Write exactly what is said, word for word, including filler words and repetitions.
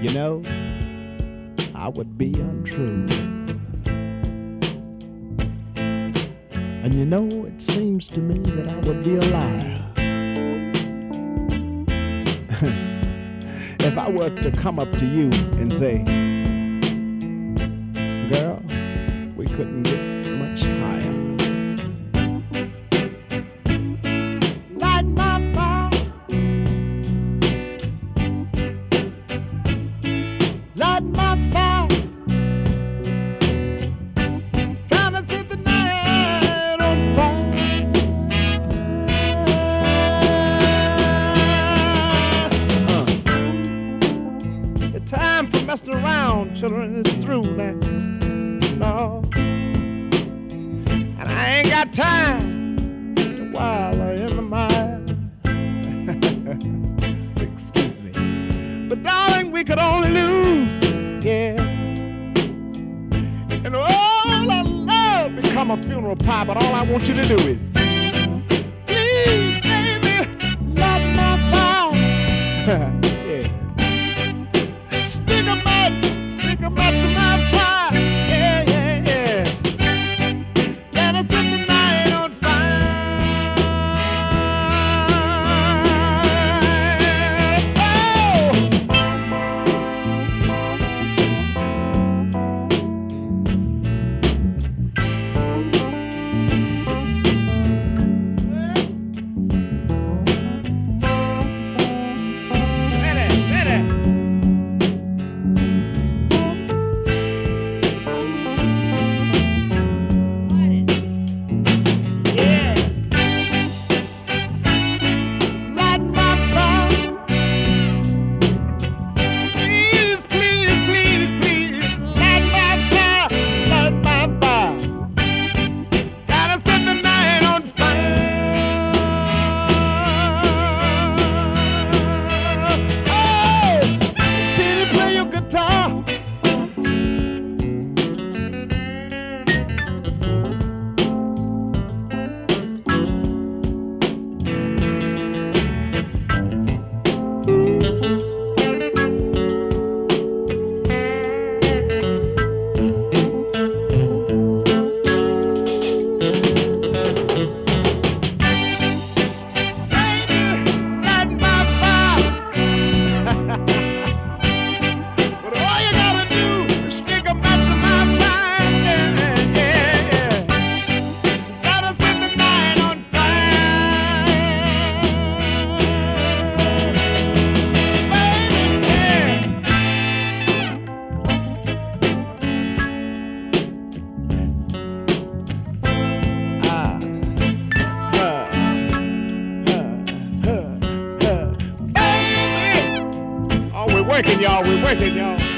you know, I would be untrue. And you know, it seems to me that I would be a liar if I were to come up to you and say, girl, we couldn't get much higher. Light my fire, light my fire, trying to set the night on fire. Uh. The time for messing around, children, is through now. No, and I ain't got time to wallow in the mire. Excuse me, but darling, we could only lose, yeah. And all our love become a funeral pyre. But all I want you to do is, please, baby, light my fire. Yeah, stick a match, stick a match to my fire. Working, y'all. We're working, y'all.